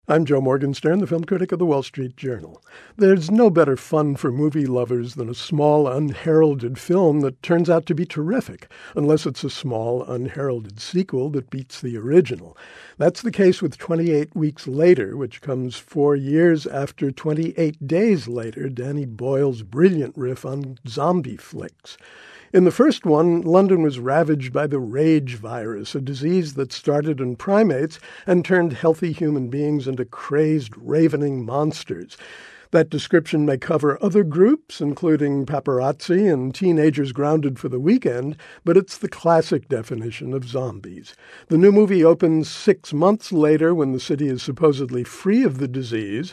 I'm Joe Morgenstern, the film critic of the Wall Street Journal. There's no better fun for movie lovers than a small, unheralded film that turns out to be terrific, unless it's a small, unheralded sequel that beats the original. That's the case with 28 Weeks Later, which comes 4 years after 28 Days Later, Danny Boyle's brilliant riff on zombie flicks. In the first one, London was ravaged by the rage virus, a disease that started in primates and turned healthy human beings into crazed, ravening monsters. That description may cover other groups, including paparazzi and teenagers grounded for the weekend, but it's the classic definition of zombies. The new movie opens 6 months later when the city is supposedly free of the disease,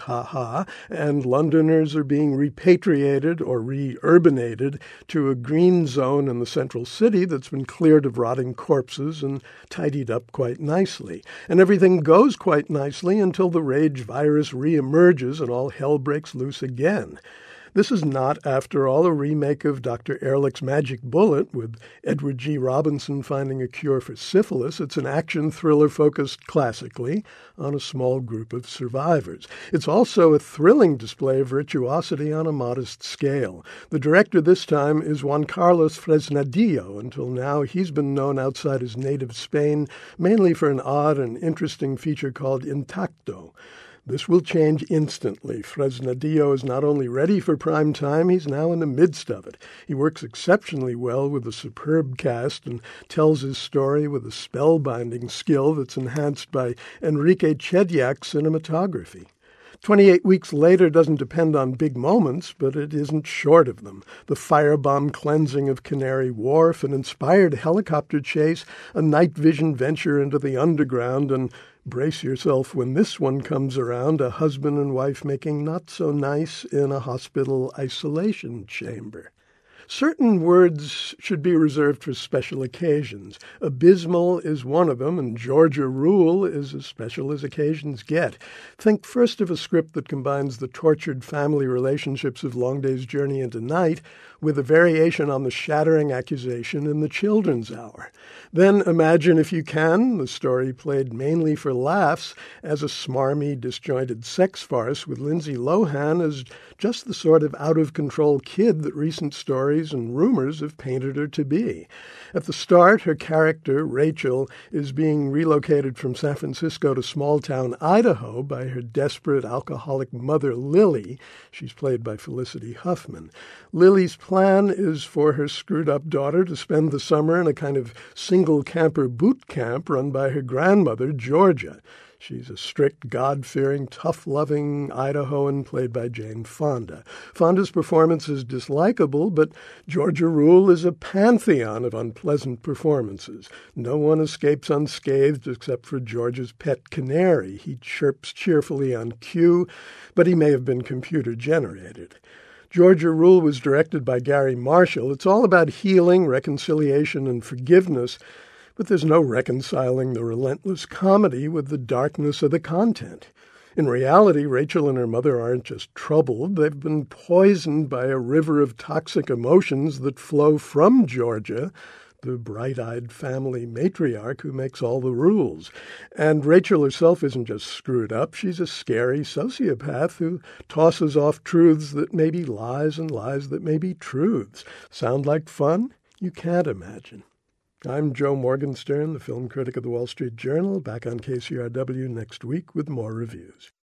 and Londoners are being repatriated or re-urbanated to a green zone in the central city that's been cleared of rotting corpses and tidied up quite nicely. And everything goes quite nicely until the rage virus re-emerges and all hell breaks loose again. This is not, after all, a remake of Dr. Ehrlich's Magic Bullet, with Edward G. Robinson finding a cure for syphilis. It's an action thriller focused classically on a small group of survivors. It's also a thrilling display of virtuosity on a modest scale. The director this time is Juan Carlos Fresnadillo. Until now, he's been known outside his native Spain mainly for an odd and interesting feature called Intacto. This will change instantly. Fresnadillo is not only ready for prime time, he's now in the midst of it. He works exceptionally well with a superb cast and tells his story with a spellbinding skill that's enhanced by Enrique Chediak's cinematography. 28 Weeks Later doesn't depend on big moments, but it isn't short of them. The firebomb cleansing of Canary Wharf, an inspired helicopter chase, a night vision venture into the underground, and brace yourself when this one comes around, a husband and wife making not so nice in a hospital isolation chamber. Certain words should be reserved for special occasions. Abysmal is one of them, and Georgia Rule is as special as occasions get. Think first of a script that combines the tortured family relationships of Long Day's Journey into Night with a variation on the shattering accusation in The Children's Hour. Then imagine, if you can, the story played mainly for laughs as a smarmy, disjointed sex farce with Lindsay Lohan as just the sort of out-of-control kid that recent stories and rumors have painted her to be. At the start, her character, Rachel, is being relocated from San Francisco to small-town Idaho by her desperate alcoholic mother, Lily. She's played by Felicity Huffman. Lily's plan is for her screwed-up daughter to spend the summer in a kind of single-camper boot camp run by her grandmother, Georgia. She's a strict, God-fearing, tough-loving Idahoan played by Jane Fonda. Fonda's performance is dislikable, but Georgia Rule is a pantheon of unpleasant performances. No one escapes unscathed except for Georgia's pet canary. He chirps cheerfully on cue, but he may have been computer-generated. Georgia Rule was directed by Gary Marshall. It's all about healing, reconciliation, and forgiveness, but there's no reconciling the relentless comedy with the darkness of the content. In reality, Rachel and her mother aren't just troubled. They've been poisoned by a river of toxic emotions that flow from Georgia, the bright-eyed family matriarch who makes all the rules. And Rachel herself isn't just screwed up. She's a scary sociopath who tosses off truths that may be lies and lies that may be truths. Sound like fun? You can't imagine. I'm Joe Morgenstern, the film critic of the Wall Street Journal, back on KCRW next week with more reviews.